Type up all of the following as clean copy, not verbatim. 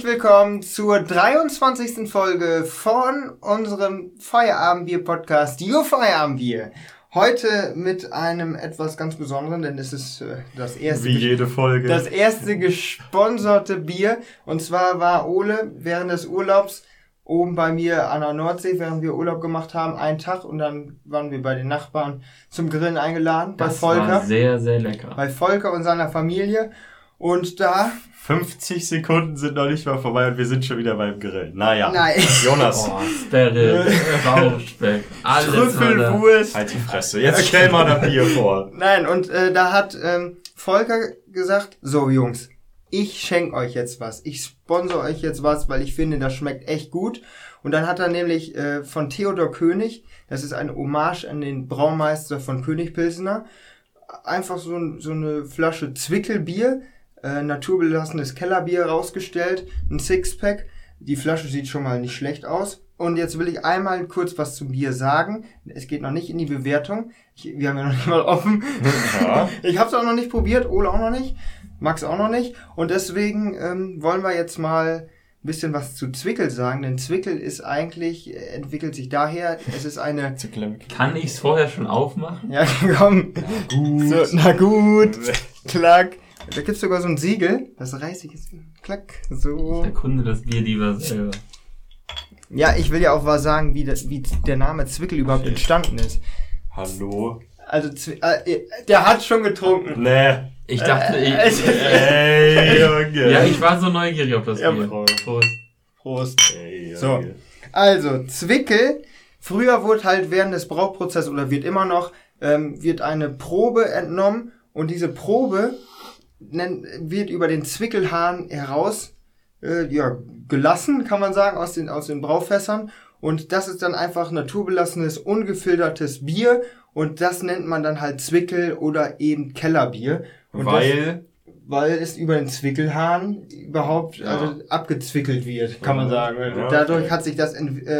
Herzlich willkommen zur 23. Folge von unserem Feierabendbier-Podcast, Your Feierabendbier. Heute mit einem etwas ganz Besonderen, denn es ist das erste, wie jede Folge, das erste gesponserte Bier. Und zwar war Ole während des Urlaubs oben bei mir an der Nordsee, während wir Urlaub gemacht haben, einen Tag, und dann waren wir bei den Nachbarn zum Grillen eingeladen. Das bei Volker. War sehr, sehr lecker. Bei Volker und seiner Familie. Und da 50 Sekunden sind noch nicht mal vorbei und wir sind schon wieder beim Grillen. Naja, Nein. Jonas. Oh, Sperre, Bauchspeck, alles. Trüffelwurst. Halt die Fresse. Jetzt stell mal das Bier vor. Nein, und da hat Volker gesagt, so Jungs, ich schenke euch jetzt was. Ich sponsor euch jetzt was, weil ich finde, das schmeckt echt gut. Und dann hat er nämlich von Theodor König, das ist eine Hommage an den Braumeister von König Pilsener, einfach so eine Flasche Zwickelbier, naturbelassenes Kellerbier rausgestellt, ein Sixpack. Die Flasche sieht schon mal nicht schlecht aus. Und jetzt will ich einmal kurz was zum Bier sagen. Es geht noch nicht in die Bewertung. Wir haben ja noch nicht mal offen. Ja. Ich habe es auch noch nicht probiert, Ole auch noch nicht, Max auch noch nicht. Und deswegen wollen wir jetzt mal ein bisschen was zu Zwickel sagen. Denn Zwickel ist eigentlich, entwickelt sich daher, es ist eine... Kann ich es vorher schon aufmachen? Ja, komm. Na gut. Klack. Da gibt's sogar so ein Siegel, das reiße ich jetzt. Klack, so. Ich erkunde das Bier lieber selber. Ja, ich will ja auch was sagen, wie der Name Zwickel überhaupt entstanden ist. Hallo? Also, der hat schon getrunken. Nee. Ich dachte, Ey, Junge. Ja, ich war so neugierig auf das Ja, Bier. Prost. Prost. Ey, Junge. So. Also, Zwickel. Früher wurde halt während des Brauprozesses, oder wird immer noch, wird eine Probe entnommen, und diese Probe wird über den Zwickelhahn heraus gelassen, kann man sagen, aus den Braufässern, und das ist dann einfach naturbelassenes, ungefiltertes Bier, und das nennt man dann halt Zwickel oder eben Kellerbier. Und weil es über den Zwickelhahn überhaupt abgezwickelt wird, kann man sagen. Ja, dadurch hat sich das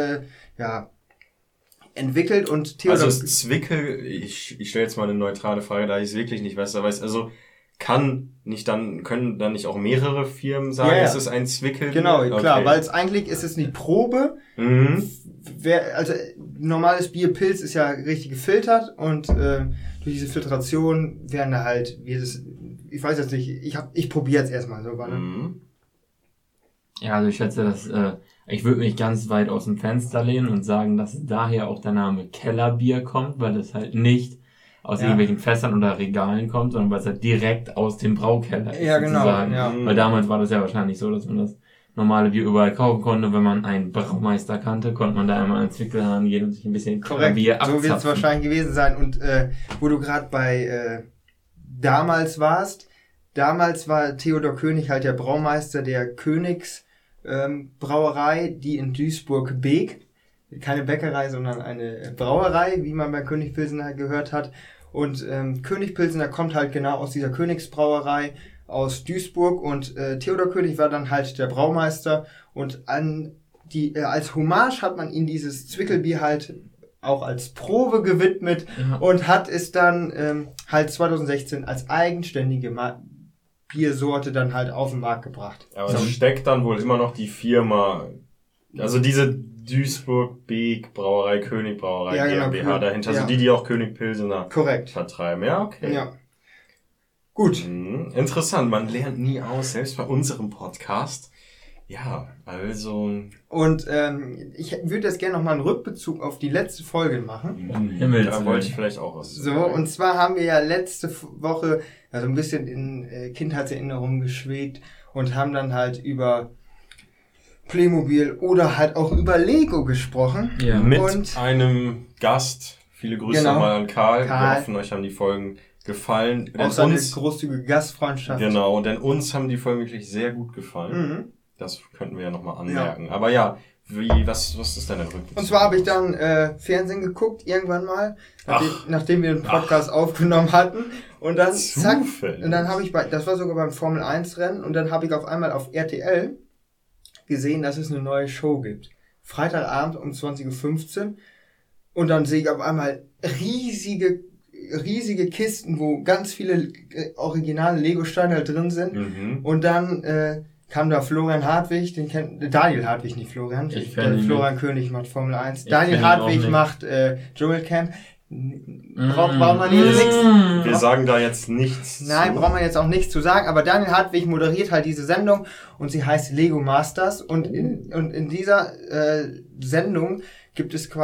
entwickelt, und Theodor... Also ist Zwickel, ich stelle jetzt mal eine neutrale Frage, da ich es wirklich nicht besser weiß, also können dann nicht auch mehrere Firmen sagen, es ist ein Zwickel? Genau, okay. Klar, weil eigentlich ist es eine Probe. Mhm. Also normales Bier, Pilz ist ja richtig gefiltert, und durch diese Filtration werden da halt, ich weiß jetzt nicht, ich probiere jetzt erstmal so. Mhm. Ja, also ich schätze, dass ich würde mich ganz weit aus dem Fenster lehnen und sagen, dass daher auch der Name Kellerbier kommt, weil es halt nicht aus irgendwelchen Fässern oder Regalen kommt, sondern weil es halt direkt aus dem Braukeller ist. Ja, genau. Sozusagen. Ja. Weil damals war das ja wahrscheinlich so, dass man das normale Bier überall kaufen konnte. Wenn man einen Braumeister kannte, konnte man da einmal einen Zwickelhahn gehen und sich ein bisschen Bier abzapfen. So wird es wahrscheinlich gewesen sein. Und wo du gerade bei damals warst, damals war Theodor König halt der Braumeister der Königs Brauerei, die in Duisburg-Beek, keine Bäckerei, sondern eine Brauerei, wie man bei König Pilsener gehört hat. Und König Pilsener kommt halt genau aus dieser Königsbrauerei aus Duisburg, und Theodor König war dann halt der Braumeister, und als Hommage hat man ihm dieses Zwickelbier halt auch als Probe gewidmet, und hat es dann halt 2016 als eigenständige Biersorte dann halt auf den Markt gebracht. Aber es steckt dann wohl immer noch die Firma, also diese Duisburg-Beek Brauerei, König Brauerei, GmbH dahinter, also die auch König Pilsener vertreiben. Ja, okay. Ja. Gut. Interessant, man lernt nie aus, selbst bei unserem Podcast. Ja, also... Und ich würde jetzt gerne nochmal einen Rückbezug auf die letzte Folge machen. Da wollte ich vielleicht auch was sagen. So, und zwar haben wir ja letzte Woche also ein bisschen in Kindheitserinnerungen geschwelgt und haben dann halt über Playmobil oder halt auch über Lego gesprochen. Ja. Mit einem Gast. Viele Grüße nochmal an Karl. Wir hoffen, euch haben die Folgen gefallen. Auch seine großzügige Gastfreundschaft. Genau, denn uns haben die Folgen wirklich sehr gut gefallen. Das könnten wir ja nochmal anmerken. Ja. Aber ja, was ist denn der Rückblick? Und zwar habe ich dann Fernsehen geguckt, irgendwann mal, nachdem wir einen Podcast aufgenommen hatten. Und dann und dann habe ich das war sogar beim Formel 1 Rennen, und dann habe ich auf einmal auf RTL gesehen, dass es eine neue Show gibt. Freitagabend um 20:15 Uhr. Und dann sehe ich auf einmal riesige Kisten, wo ganz viele originale Lego-Steine drin sind. Und dann kam da Florian Hartwig, Daniel Hartwig, nicht Florian. Florian König macht Formel 1. Daniel Hartwig macht Joel Camp. Braucht man jetzt nichts. Wir sagen da jetzt nichts. Nein, braucht man jetzt auch nichts zu sagen, aber Daniel Hartwig moderiert halt diese Sendung und sie heißt Lego Masters und in dieser Sendung gibt es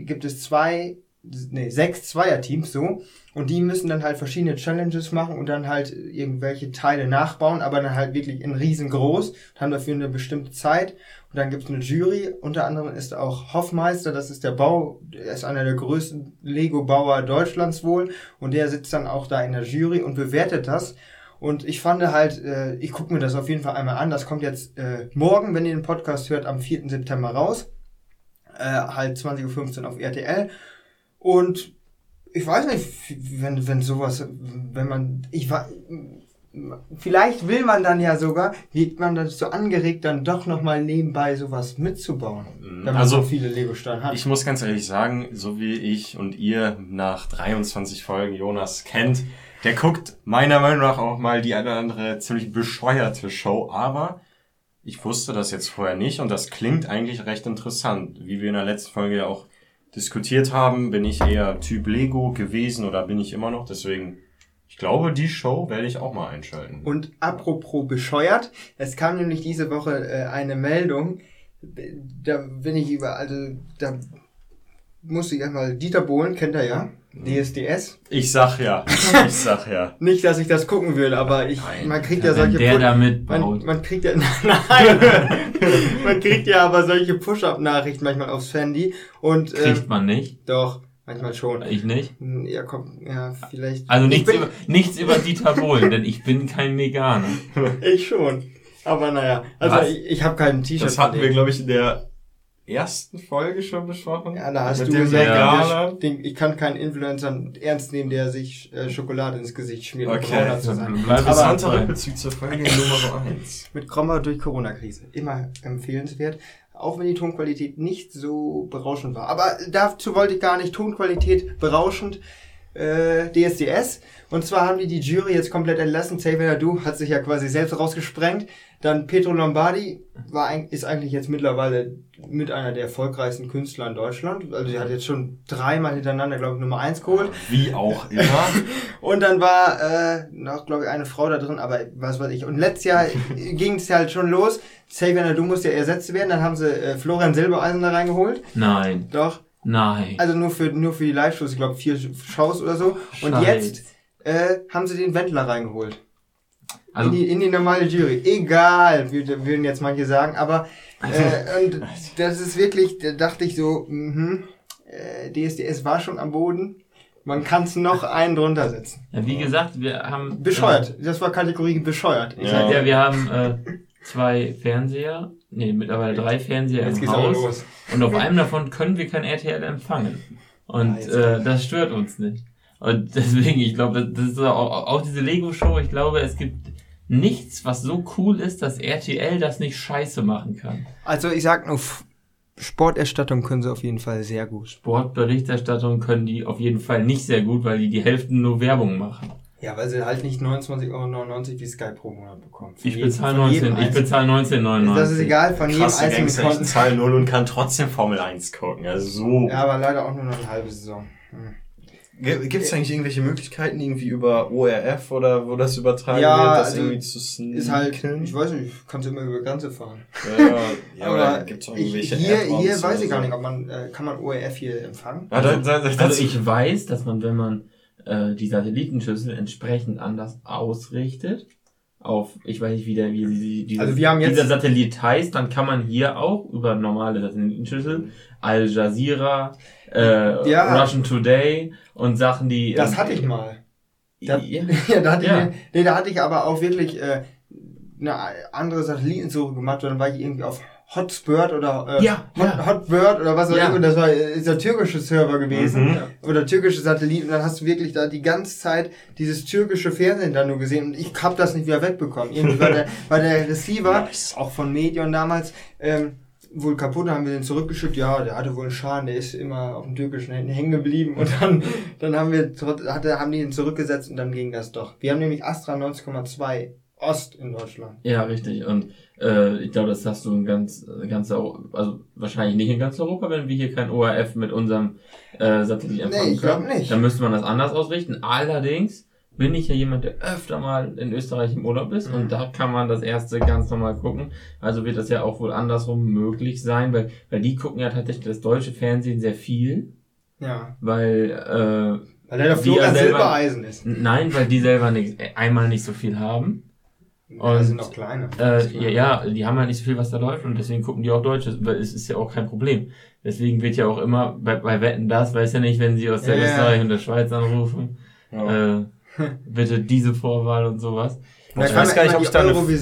6 Zweierteams so und die müssen dann halt verschiedene Challenges machen und dann halt irgendwelche Teile nachbauen, aber dann halt wirklich in riesengroß und haben dafür eine bestimmte Zeit und dann gibt es eine Jury, unter anderem ist auch Hoffmeister, das ist er ist einer der größten Lego-Bauer Deutschlands wohl und der sitzt dann auch da in der Jury und bewertet das und ich fand halt, ich gucke mir das auf jeden Fall einmal an, das kommt jetzt morgen, wenn ihr den Podcast hört, am 4. September raus, halt 20.15 Uhr auf RTL. Und ich weiß nicht, wenn sowas, vielleicht will man dann ja sogar, wird man dann so angeregt, dann doch nochmal nebenbei sowas mitzubauen, wenn man so viele Lego-Steine hat. Ich muss ganz ehrlich sagen, so wie ich und ihr nach 23 Folgen Jonas kennt, der guckt meiner Meinung nach auch mal die eine oder andere ziemlich bescheuerte Show, aber ich wusste das jetzt vorher nicht und das klingt eigentlich recht interessant, wie wir in der letzten Folge ja auch diskutiert haben, bin ich eher Typ Lego gewesen oder bin ich immer noch, deswegen, ich glaube, die Show werde ich auch mal einschalten. Und apropos bescheuert, es kam nämlich diese Woche eine Meldung, da musste ich erstmal Dieter Bohlen, kennt er ja, DSDS. Ich sag ja. Nicht, dass ich das gucken will, aber man kriegt ja solche man kriegt ja man kriegt ja aber solche Push-Up-Nachrichten manchmal aufs Handy und kriegt man nicht? Doch, manchmal schon. Ich nicht? Ja, komm, ja, vielleicht. Also nichts über Dieter Bohlen, denn ich bin kein Veganer. Ich schon. Aber naja, also ich habe kein T-Shirt. Das hatten wir, glaube ich, in der ersten Folge schon besprochen. Ja, da hast du gesagt, ich kann keinen Influencer ernst nehmen, der sich Schokolade ins Gesicht schmiert. Okay, interessanter Rückbezug zur Folge Nummer 1. Mit Krommer durch Corona-Krise. Immer empfehlenswert. Auch wenn die Tonqualität nicht so berauschend war. Aber dazu wollte ich gar nicht. Tonqualität berauschend. DSDS. Und zwar haben die Jury jetzt komplett entlassen. Xavier Naidu hat sich ja quasi selbst rausgesprengt. Dann Pietro Lombardi ist eigentlich jetzt mittlerweile mit einer der erfolgreichsten Künstler in Deutschland. Also die hat jetzt schon 3-mal hintereinander, glaube ich, Nummer 1 geholt. Wie auch immer. Und dann war noch, glaube ich, eine Frau da drin, aber was weiß ich. Und letztes Jahr ging es halt schon los. Xavier Naidu musste ja ersetzt werden. Dann haben sie Florian Silbereisen da reingeholt. Nein. Doch. Nein. Also nur für die Live-Shows, ich glaube 4 Shows oder so. Und jetzt haben sie den Wendler reingeholt. Also in die normale Jury. Egal, würden jetzt manche sagen, aber und das ist wirklich, da dachte ich so, DSDS war schon am Boden. Man kann es noch einen drunter setzen. Ja, wie gesagt, wir haben... Bescheuert. Das war Kategorie bescheuert. Ja, wir haben 2 Fernseher, mittlerweile 3 Fernseher im Haus. Und auf einem davon können wir kein RTL empfangen. Und das stört uns nicht. Und deswegen, ich glaube, das ist auch diese Lego-Show, ich glaube, es gibt nichts, was so cool ist, dass RTL das nicht scheiße machen kann. Also ich sag nur, Sporterstattung können sie auf jeden Fall sehr gut. Sportberichterstattung können die auf jeden Fall nicht sehr gut, weil die Hälfte nur Werbung machen. Ja, weil sie halt nicht 29,99 € wie Sky pro Monat bekommen. Ich bezahle 19,99 €. Das ist egal, von jedem einzelnen Konten. Ich zahle 0 und kann trotzdem Formel 1 gucken. Also so. Ja, aber leider auch nur noch eine halbe Saison. Gibt es eigentlich irgendwelche Möglichkeiten, irgendwie über ORF oder wo das übertragen wird, das also irgendwie zu sneaken? Ist halt, ich weiß nicht, kannst du immer über Grenze fahren. Ja, aber gibt's auch irgendwelche hier weiß ich gar nicht, ob kann man ORF hier empfangen? Also ich weiß, dass man, wenn man die Satellitenschüssel entsprechend anders ausrichtet, auf, ich weiß nicht, wie dieser Satellit heißt, dann kann man hier auch über normale Satellitenschüssel Al Jazeera, Russian Today und Sachen, die... Das hatte ich mal. Da hatte ich aber auch wirklich eine andere Satellitensuche gemacht, dann war ich irgendwie auf Hotbird oder Hotbird oder was auch immer, das war der türkische Server gewesen oder türkische Satellit und dann hast du wirklich da die ganze Zeit dieses türkische Fernsehen da nur gesehen und ich hab das nicht wieder wegbekommen. Irgendwie war der Receiver, auch von Medion damals, wohl kaputt, haben wir den zurückgeschickt, ja, der hatte wohl einen Schaden, der ist immer auf dem türkischen hängen geblieben und dann haben die ihn zurückgesetzt und dann ging das doch. Wir haben nämlich Astra 90,2 Ost in Deutschland. Ja, richtig. Und ich glaube, das hast du also wahrscheinlich nicht in ganz Europa, wenn wir hier kein ORF mit unserem Satellit empfangen Nee, ich glaube nicht. Dann müsste man das anders ausrichten. Allerdings bin ich ja jemand, der öfter mal in Österreich im Urlaub ist und da kann man das erste ganz normal gucken. Also wird das ja auch wohl andersrum möglich sein, weil die gucken ja tatsächlich das deutsche Fernsehen sehr viel. Ja. Weil der Florian Silbereisen ist. Nein, weil die selber einmal nicht so viel haben. Und die sind noch kleiner. Ja, die haben ja nicht so viel, was da läuft und deswegen gucken die auch Deutsches, weil es ist ja auch kein Problem. Deswegen wird ja auch immer bei Wetten das, weiß ja nicht, wenn sie aus der Österreich und der Schweiz anrufen, bitte diese Vorwahl und sowas. Ich weiß gar nicht, ob ich da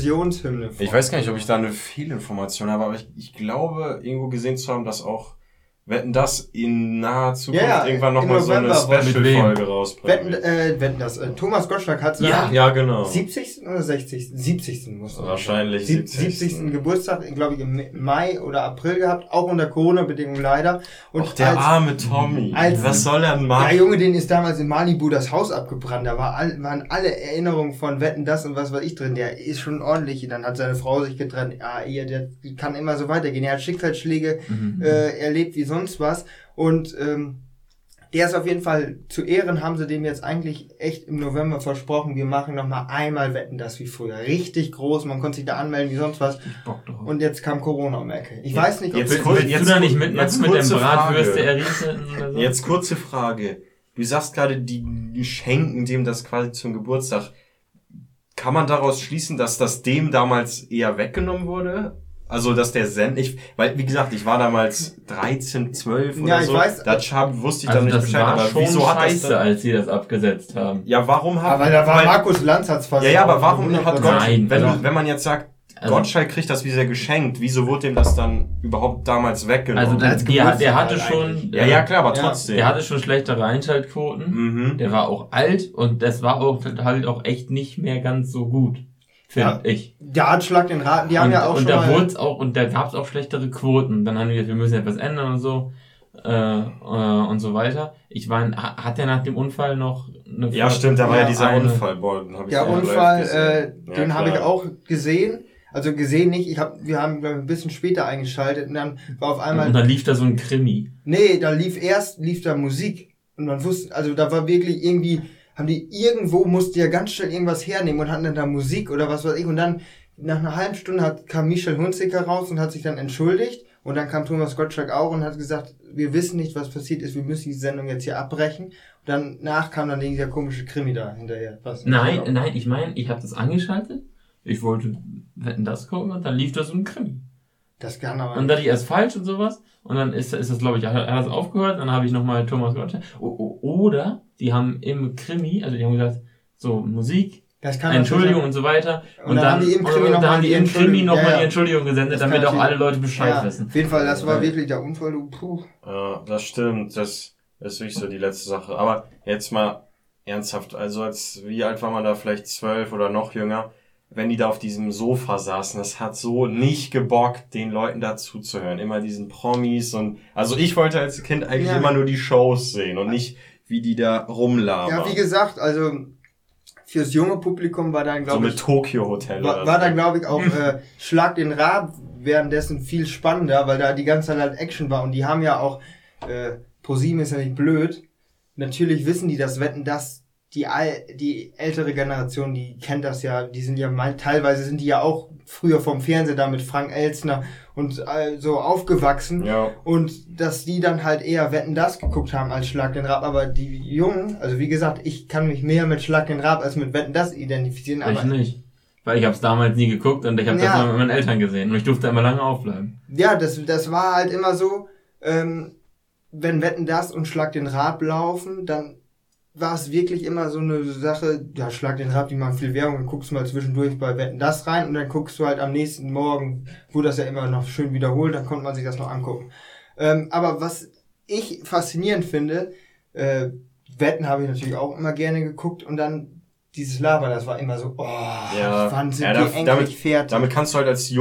eine Fehlinformation habe, aber ich glaube, irgendwo gesehen zu haben, dass auch Wetten das in naher Zukunft irgendwann nochmal so eine Special-Folge rausbringen. Wetten das. Thomas Gottschalk hat ja, genau. 70. oder 60. 70. muss er. Wahrscheinlich 70. Geburtstag, glaube ich, im Mai oder April gehabt, auch unter Corona-Bedingungen leider. Und auch der arme Tommy. Was soll er machen? Der Junge, den ist damals in Malibu das Haus abgebrannt. Da waren alle Erinnerungen von Wetten das und was weiß ich drin. Der ist schon ordentlich. Dann hat seine Frau sich getrennt. Der kann immer so weitergehen. Er hat Schicksalsschläge erlebt wie sonst was und der ist auf jeden Fall zu Ehren, haben sie dem jetzt eigentlich echt im November versprochen, wir machen nochmal einmal Wetten das wie früher, richtig groß, man konnte sich da anmelden wie sonst was und jetzt kam Corona um die Ecke. Ich weiß nicht, ob willst du da nicht mitmachen mit dem Bratwürste errichten oder so? Jetzt kurze Frage, du sagst gerade, die schenken dem das quasi zum Geburtstag, kann man daraus schließen, dass das dem damals eher weggenommen wurde? Also, dass der weil, wie gesagt, ich war damals 13, 12 oder so. Weiß, da wusste ich dann nicht Bescheid, aber wieso hat das dann, als sie das abgesetzt haben? Ja, warum hat... Aber da war Markus Lanz hat's fast... Ja, aber warum hat Nein, wenn man jetzt sagt, Gottschalk kriegt das wie sehr geschenkt, wieso wurde dem das dann überhaupt damals weggenommen? Also, der hatte schon... Ja, klar, aber trotzdem. Der hatte schon schlechtere Einschaltquoten. Der war auch alt und das war auch halt auch echt nicht mehr ganz so gut. Finde ich. Der hat Schlag den Raten, die haben ja auch schon mal... Und da gab's auch schlechtere Quoten. Dann haben wir gesagt, wir müssen etwas ändern und so. Und so weiter. Hat der nach dem Unfall noch eine... Ja, stimmt, da war ja dieser Unfall. Boah, den hab ich der Unfall, den habe ich auch gesehen. Also gesehen nicht, wir haben glaube ich, ein bisschen später eingeschaltet und dann war auf einmal... Und dann lief da so ein Krimi. Nee, da lief da Musik. Und man wusste, also da war wirklich irgendwie... musste ja ganz schnell irgendwas hernehmen und hatten dann da Musik oder was weiß ich und dann nach einer halben Stunde kam Michel Hunziker raus und hat sich dann entschuldigt und dann kam Thomas Gottschalk auch und hat gesagt, wir wissen nicht, was passiert ist, wir müssen die Sendung jetzt hier abbrechen und danach kam dann dieser komische Krimi da hinterher. Nein, ich meine, ich habe das angeschaltet, ich wollte Wetten das gucken und dann lief da so ein Krimi. Das kann aber und dann hatte ich erst falsch und sowas und dann ist das glaube ich, hat das aufgehört, dann habe ich nochmal Thomas Gottschalk oder die haben im Krimi, also die haben gesagt, so Musik, Entschuldigung und so weiter. Und dann haben die im Krimi nochmal die Entschuldigung gesendet, damit auch alle Leute Bescheid wissen. Auf jeden Fall, das war wirklich der Unfall. Ja, das stimmt. Das ist wirklich so die letzte Sache. Aber jetzt mal ernsthaft. Also wie alt war man da? Vielleicht 12 oder noch jünger. Wenn die da auf diesem Sofa saßen, das hat so nicht gebockt, den Leuten da zuzuhören. Immer diesen Promis und, also ich wollte als Kind eigentlich immer nur die Shows sehen und nicht, wie die da rumlabern. Ja, wie gesagt, also fürs junge Publikum war dann, glaube ich... So mit Tokyo Hotel war dann, glaube ich, auch Schlag den Raab währenddessen viel spannender, weil da die ganze Zeit halt Action war. Und die haben ja auch... ProSieben ist ja nicht blöd. Natürlich wissen die, dass Wetten, dass die ältere Generation, die kennt das ja, die sind ja teilweise sind die ja auch früher vom Fernseher da mit Frank Elstner und so aufgewachsen und dass die dann halt eher Wetten, das geguckt haben als Schlag den Raab, aber die Jungen, also wie gesagt, ich kann mich mehr mit Schlag den Raab als mit Wetten, das identifizieren. Ich nicht. Weil ich habe es damals nie geguckt und ich habe das mal mit meinen Eltern gesehen und ich durfte immer lange aufbleiben. Ja, das war halt immer so, wenn Wetten, das und Schlag den Raab laufen, dann war es wirklich immer so eine Sache, ja, Schlag den Raab, die machen viel Werbung, dann guckst du mal zwischendurch bei Wetten, das rein und dann guckst du halt am nächsten Morgen, wurde das ja immer noch schön wiederholt, dann konnte man sich das noch angucken. Aber was ich faszinierend finde, Wetten habe ich natürlich auch immer gerne geguckt und dann dieses Laber, das war immer so, wann sind die endlich fertig? Damit kannst du halt als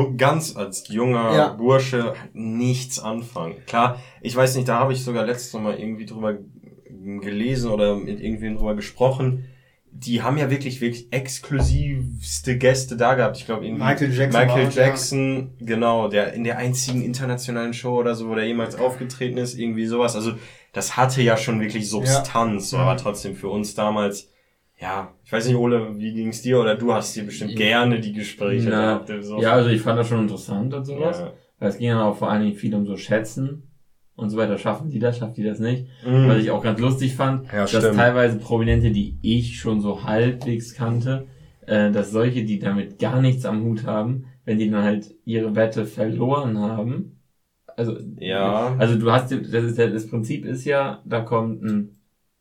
junger Bursche nichts anfangen. Klar, ich weiß nicht, da habe ich sogar letztes Mal irgendwie drüber gelesen oder mit irgendwem drüber gesprochen. die haben ja wirklich exklusivste Gäste da gehabt. Ich glaube, irgendwie Michael Jackson, genau, der in der einzigen internationalen Show oder so, wo der jemals aufgetreten ist, irgendwie sowas. Also, das hatte ja schon wirklich Substanz, aber trotzdem für uns damals, ja, ich weiß nicht, Ole, wie ging's dir? Oder du hast dir bestimmt gerne die Gespräche gehabt. So. Ja, also ich fand das schon interessant und sowas. Ja. Weil es ging dann auch vor allen Dingen viel um so Schätzen und so weiter. Schafft die das nicht? Was ich auch ganz lustig fand, dass teilweise Prominente, die ich schon so halbwegs kannte, dass solche, die damit gar nichts am Hut haben, wenn die dann halt ihre Wette verloren haben, also du hast, das Prinzip ist ja, da kommt ein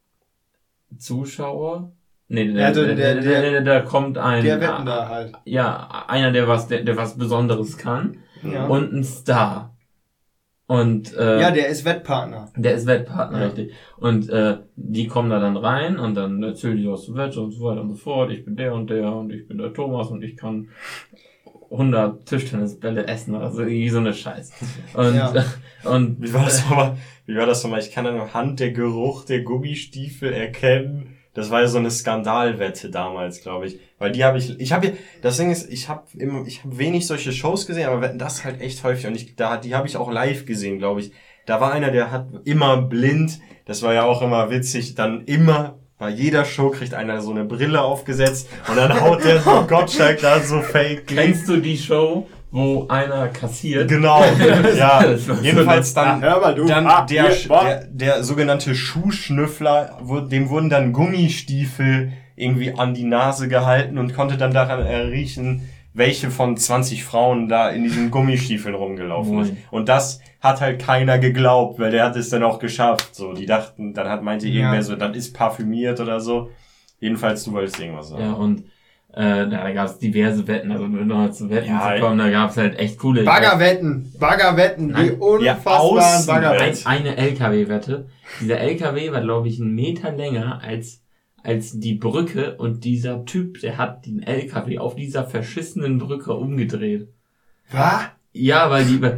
Zuschauer, da kommt ein, der Wetten da halt. Ja, einer, der was Besonderes kann, und ein Star. Und der ist Wettpartner. Richtig. Und die kommen da dann rein und dann erzählen die aus der Wette und so weiter und so fort. Ich bin der und ich bin der Thomas und ich kann 100 Tischtennisbälle essen oder so, irgendwie so eine Scheiß. Und wie war das nochmal? Ich kann anhand der Geruch der Gummistiefel erkennen. Das war ja so eine Skandalwette damals, glaube ich. Weil das Ding ist, ich habe wenig solche Shows gesehen, aber Wetten, das halt echt häufig. Und die habe ich auch live gesehen, glaube ich. Da war einer, der hat immer blind, das war ja auch immer witzig, dann immer, bei jeder Show kriegt einer so eine Brille aufgesetzt und dann haut der so Gottschalk da so fake. Kennst du die Show, wo einer kassiert? Genau, ja. Jedenfalls dann der sogenannte Schuhschnüffler, dem wurden dann Gummistiefel irgendwie an die Nase gehalten und konnte dann daran riechen, welche von 20 Frauen da in diesen Gummistiefeln rumgelaufen ist. Und das hat halt keiner geglaubt, weil der hat es dann auch geschafft. So, die dachten, meinte irgendwer so, das ist parfümiert oder so. Jedenfalls, du wolltest irgendwas sagen. Ja, und da gab es diverse Wetten, also wenn wir zu Wetten zu kommen, da gab es halt echt coole Baggerwetten, die unfassbaren Baggerwetten. Eine LKW-Wette. Dieser LKW war, glaube ich, 1 Meter länger als die Brücke und dieser Typ, der hat den LKW auf dieser verschissenen Brücke umgedreht. Was? Ja,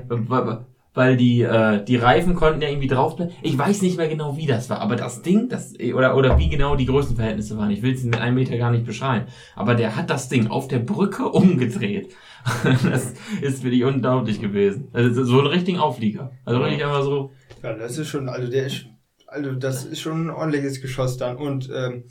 weil die Reifen konnten ja irgendwie draufbleiben. Ich weiß nicht mehr genau, wie das war, aber das Ding, oder wie genau die Größenverhältnisse waren. Ich will es mit 1 Meter gar nicht beschreiben. Aber der hat das Ding auf der Brücke umgedreht. Das ist wirklich unglaublich gewesen. Also so ein richtigen Auflieger. Also richtig einfach so. Ja, das ist schon, das ist schon ein ordentliches Geschoss dann. Und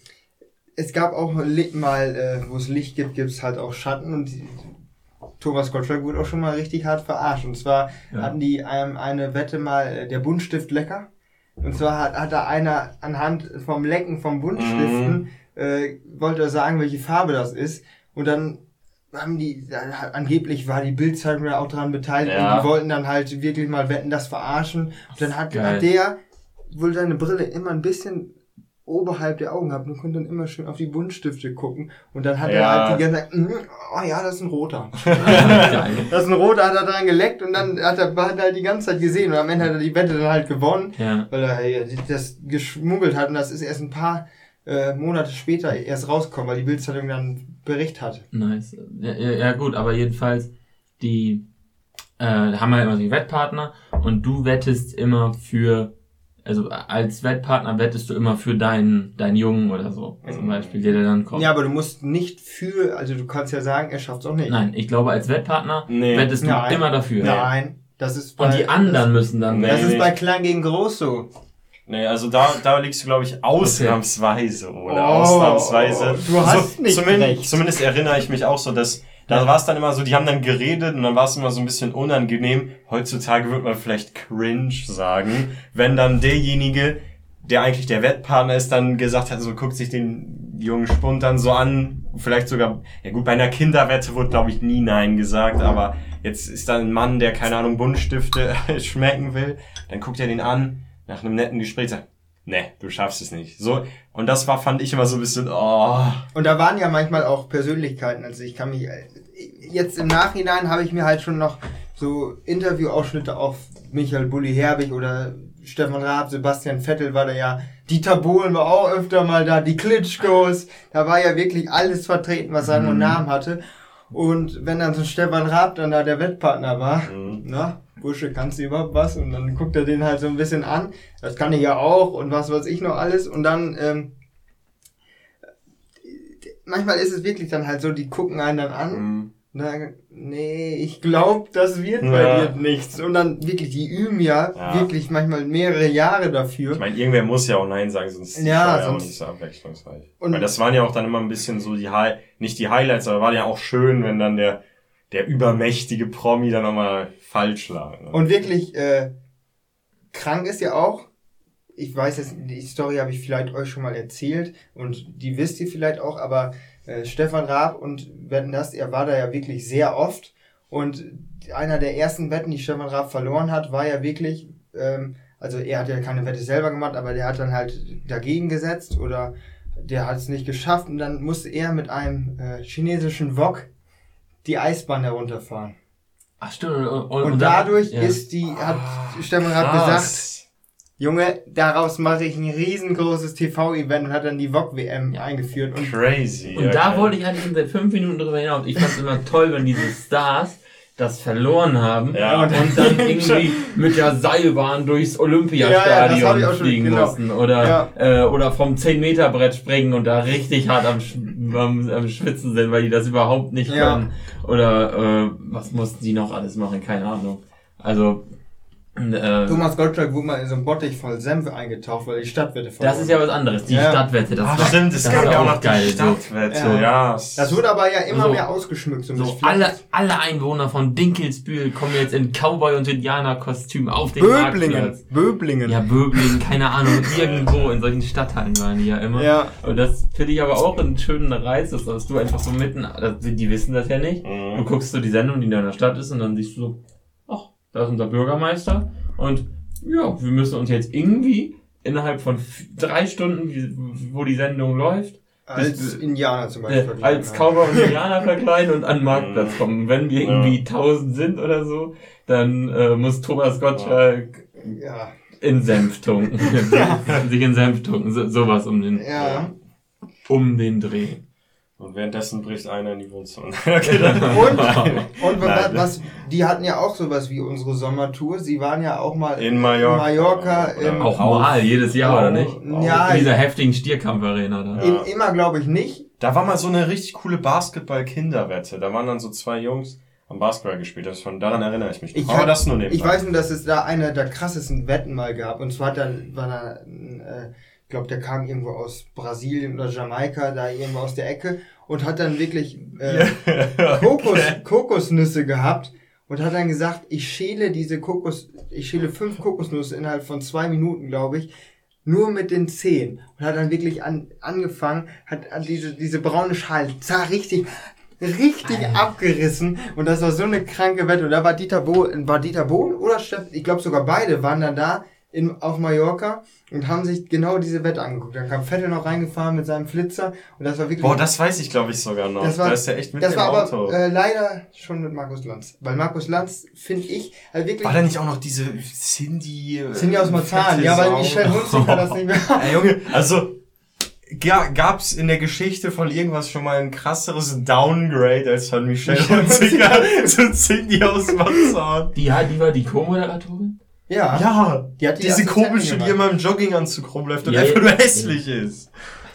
es gab auch mal, wo es Licht gibt, gibt's halt auch Schatten und Thomas Gottschalk wurde auch schon mal richtig hart verarscht. Und zwar hatten die eine Wette mal, der Buntstift lecker. Und zwar hat da einer anhand vom Lecken vom Buntstiften, wollte er sagen, welche Farbe das ist. Und dann haben angeblich war die Bild-Zeitung da auch dran beteiligt und die wollten dann halt wirklich mal Wetten, das verarschen. Und dann hat der wohl seine Brille immer ein bisschen oberhalb der Augen gehabt und konnte dann immer schön auf die Buntstifte gucken. Und dann hat er halt die ganze Zeit, das ist ein roter. Das ist ein roter, hat er dran geleckt und dann hat er halt die ganze Zeit gesehen und am Ende hat er die Wette dann halt gewonnen, weil er das geschmuggelt hat und das ist erst ein paar Monate später erst rausgekommen, weil die Bild-Zeitung dann Bericht hatte. Nice. Ja gut, aber jedenfalls die haben wir immer so einen Wettpartner und du wettest immer also als Wettpartner wettest du immer für deinen Jungen oder so, zum Beispiel, der dann kommt. Ja, aber du musst nicht also du kannst ja sagen, er schafft's auch nicht. Nein, ich glaube, als Wettpartner wettest du immer dafür. Nein, das ist und die anderen müssen dann das ist bei Klein gegen Groß so. Nee, also da liegst du, glaube ich, ausnahmsweise, oder? Ausnahmsweise. Du hast nicht recht. Zumindest erinnere ich mich auch so, dass da war es dann immer so, die haben dann geredet und dann war es immer so ein bisschen unangenehm. Heutzutage würde man vielleicht cringe sagen, wenn dann derjenige, der eigentlich der Wettpartner ist, dann gesagt hat, so guckt sich den jungen Spund dann so an. Vielleicht sogar, ja gut, bei einer Kinderwette wurde, glaube ich, nie Nein gesagt, aber jetzt ist da ein Mann, der, keine Ahnung, Buntstifte schmecken will. Dann guckt er den an, nach einem netten Gespräch sagt, nee, du schaffst es nicht. So, und das fand ich immer so ein bisschen, Und da waren ja manchmal auch Persönlichkeiten, also ich kann mich, jetzt im Nachhinein habe ich mir halt schon noch so Interviewausschnitte auf Michael Bulli Herbig oder Stefan Raab, Sebastian Vettel war da ja, Dieter Bohlen war auch öfter mal da, die Klitschkos, da war ja wirklich alles vertreten, was Rang und Namen hatte. Und wenn dann so Stefan Raab dann da der Wettpartner war, Bursche, kannst du überhaupt was? Und dann guckt er den halt so ein bisschen an, das kann ich ja auch und was weiß ich noch alles. Und dann manchmal ist es wirklich dann halt so, die gucken einen dann an. Mhm. Und sagen, nee, ich glaube, das wird bei dir nichts. Und dann wirklich, die üben ja wirklich manchmal mehrere Jahre dafür. Ich meine, irgendwer muss ja auch Nein sagen, sonst ist die Show auch nicht so abwechslungsreich. Und weil das waren ja auch dann immer ein bisschen so nicht die Highlights, aber war ja auch schön, wenn dann der übermächtige Promi dann nochmal falsch lag. Ne? Und wirklich, krank ist ja auch, ich weiß jetzt, die Story habe ich vielleicht euch schon mal erzählt und die wisst ihr vielleicht auch, aber Stefan Raab und Wetten, dass er war da ja wirklich sehr oft und einer der ersten Wetten, die Stefan Raab verloren hat, war ja wirklich, also er hat ja keine Wette selber gemacht, aber der hat dann halt dagegen gesetzt oder der hat es nicht geschafft und dann musste er mit einem chinesischen Wok die Eisbahn herunterfahren. Ach stimmt. Und dadurch hat Stefan Raab gesagt, Junge, daraus mache ich ein riesengroßes TV-Event und hat dann die VOG-WM eingeführt. Und crazy. Und da wollte ich eigentlich seit 5 Minuten drüber hinaus. Ich fand es immer toll, wenn diese Stars das verloren haben und dann irgendwie mit der Seilbahn durchs Olympiastadion fliegen mussten oder vom 10-Meter-Brett springen und da richtig hart am Schwitzen sind, weil die das überhaupt nicht können. Oder was mussten die noch alles machen? Keine Ahnung. Also Thomas Gottschalk wurde mal in so einen Bottich voll Senf eingetaucht, weil die Stadtwette verloren. Das ist ja was anderes, die Stadtwette. Das war, stimmt, das gab ja auch noch geil. Stadtwette, Das wurde aber ja immer mehr ausgeschmückt. So alle Einwohner von Dinkelsbühl kommen jetzt in Cowboy- und Indianerkostüm auf den Marktplatz. Böblingen. Ja, Böblingen, keine Ahnung, irgendwo in solchen Stadtteilen waren die ja immer. Ja. Und das finde ich aber auch einen schönen Reiz, dass du einfach so mitten, die wissen das ja nicht. Du guckst so die Sendung, die in deiner Stadt ist und dann siehst du so, da ist unser Bürgermeister und ja, wir müssen uns jetzt irgendwie innerhalb von 3 Stunden, wo die Sendung läuft, als Indianer zum Beispiel als Cowboy und Indianer verkleiden und an den Marktplatz kommen. Wenn wir irgendwie 1000 sind oder so, dann muss Thomas Gottschalk in Senf tunken. Sich in Senf tunken. Sowas um den Dreh. Und währenddessen bricht einer in die Wohnzimmer. und was, die hatten ja auch sowas wie unsere Sommertour. Sie waren ja auch mal in Mallorca. Auch mal, jedes Jahr, oder nicht? Ja. In dieser heftigen Stierkampfarena da. Immer glaube ich nicht. Da war mal so eine richtig coole Basketball-Kinderwette. Da waren dann so 2 Jungs, haben Basketball gespielt. Daran erinnere ich mich. Ich weiß nur, dass es da eine der krassesten Wetten mal gab. Und zwar war da ich glaube, der kam irgendwo aus Brasilien oder Jamaika, da irgendwo aus der Ecke und hat dann wirklich Kokosnüsse gehabt und hat dann gesagt, ich schäle 5 Kokosnüsse innerhalb von 2 Minuten, glaube ich, nur mit den Zehen. Und hat dann wirklich angefangen, hat diese braune Schale richtig abgerissen und das war so eine kranke Wette. Und da war Dieter Bohlen oder Steffen, ich glaube sogar beide waren dann da auf Mallorca und haben sich genau diese Wette angeguckt. Dann kam Vettel noch reingefahren mit seinem Flitzer und das war wirklich... Boah, das weiß ich, glaube ich, sogar noch. Da ist ja echt mit dem Auto. Das war aber leider schon mit Markus Lanz. Weil Markus Lanz, finde ich, halt wirklich... War da nicht auch noch diese Cindy aus Marzahn? Ja, weil Michelle Hunziker das nicht mehr... Ey, Junge, also... Gab's in der Geschichte von irgendwas schon mal ein krasseres Downgrade als von Michelle Hunziker zu Cindy aus Marzahn? Die war die Co-Moderatorin? Ja. Die hat diese komische, die immer im Jogginganzug rumläuft und einfach nur hässlich ist.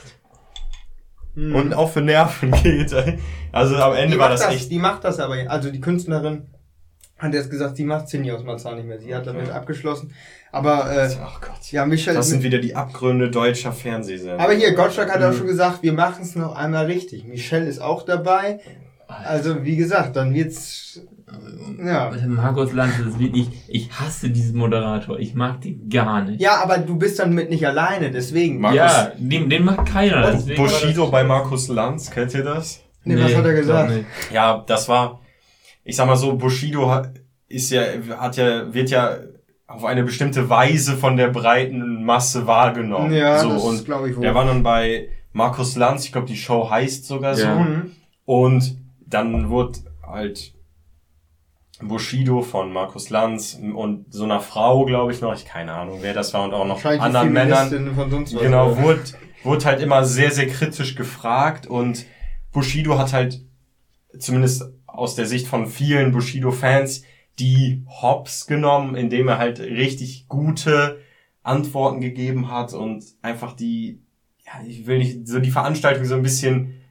Und auch für Nerven geht. Also am Ende war das echt... Die macht das aber, also die Künstlerin hat jetzt gesagt, sie macht Cindy aus Marzahn nicht mehr. Sie hat damit abgeschlossen. Aber, ach Gott. Ja, Michelle... Das sind wieder die Abgründe deutscher Fernsehsender. Aber hier, Gottschalk hat auch schon gesagt, wir machen es noch einmal richtig. Michelle ist auch dabei. Also, wie gesagt, dann wird's... Ja. Markus Lanz ist wirklich, ich hasse diesen Moderator, ich mag den gar nicht. Ja, aber du bist dann mit nicht alleine, deswegen. Den mag keiner. Bushido bei Markus Lanz, kennt ihr das? Nee, was hat er gesagt? Ja, das war, ich sag mal so, Bushido wird ja auf eine bestimmte Weise von der breiten Masse wahrgenommen. Ja, so, das glaube ich wohl. Der war dann bei Markus Lanz, ich glaube die Show heißt sogar so. Und dann wurde halt Bushido von Markus Lanz und so einer Frau, glaube ich noch, keine Ahnung, wer das war und auch noch anderen Männern. Von sonst was, genau, wurde halt immer sehr, sehr kritisch gefragt und Bushido hat halt, zumindest aus der Sicht von vielen Bushido-Fans, die Hops genommen, indem er halt richtig gute Antworten gegeben hat und einfach die Veranstaltung so ein bisschen